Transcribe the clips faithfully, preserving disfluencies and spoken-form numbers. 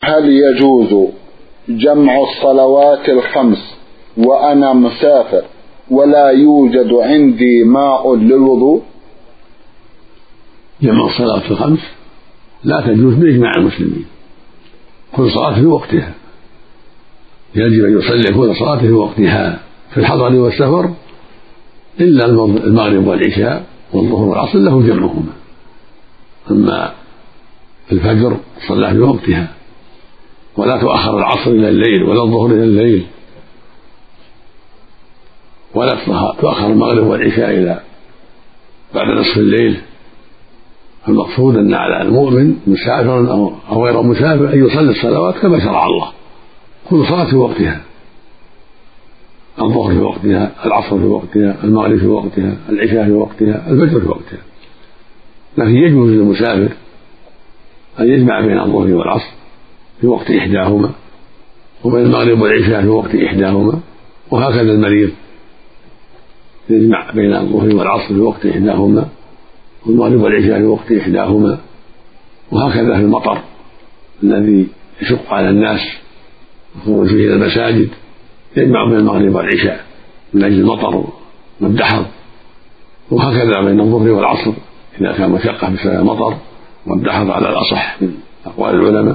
هل يجوز جمع الصلوات الخمس وأنا مسافر ولا يوجد عندي ماء للوضوء؟ جمع الصلوات الخمس لا تجوز بإجماع المسلمين، كل صلاة في وقتها، يجب أن يصلي كل صلاة في وقتها في الحضر والسفر إلا المغرب والعشاء والظهر والعصر له جمعهما، أما الفجر صلى في وقتها، ولا تؤخر العصر إلى الليل ولا الظهر إلى الليل، ولا تؤخر المغرب والعشاء إلى بعد نصف الليل. المقصود أن على المؤمن مسافر أو غير مسافر أن يصلي الصلوات كما شرع الله، كل صلاة في وقتها، الظهر في وقتها، العصر في وقتها، المغرب في وقتها، العشاء في وقتها، الفجر في وقتها. لكن يجوز للمسافر أن يجمع بين الظهر والعصر في وقت إحداهما، وبين المغرب والعشاء في وقت إحداهما، وهكذا المريض يجمع بين الظهر والعصر في وقت إحداهما، والمغرب والعشاء في وقت إحداهما، وهكذا في المطر الذي يشق على الناس الخروج فيه إلى المساجد، يجمع بين المغرب والعشاء من أجل المطر والدحر، وهكذا بين الظهر والعصر إذا كان مشقة بسبب المطر والدحر على الأصح من أقوال العلماء.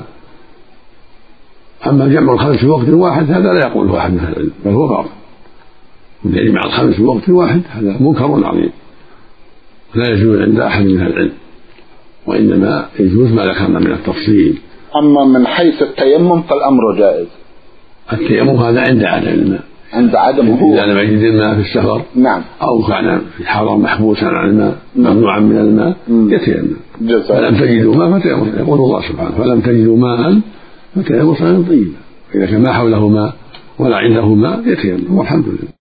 أما جمع الخمس في وقت واحد هذا لا يقوله أحد من أهل العلم، بل هو باطل، يجمع الخمس في وقت واحد هذا منكر عظيم لا يجوز عند أحد من أهل العلم، وإنما يجوز ما ذكرنا من التفصيل. أما من حيث التيمم فالأمر جائز. التيمم هذا عند عدم الماء، عند عدمه إذا لم يجد الماء في السفر نعم، أو كان في حرم محبوسا عن الماء ممنوعا من الماء يتيمم. فلم تجدوا ماء فتيمم، يقول الله سبحانه فلم تجدوا ماء فتيمموا صعيدا طيبا، إذا كان ما حوله ماء ولا عنده ماء يتيمم، والحمد لله.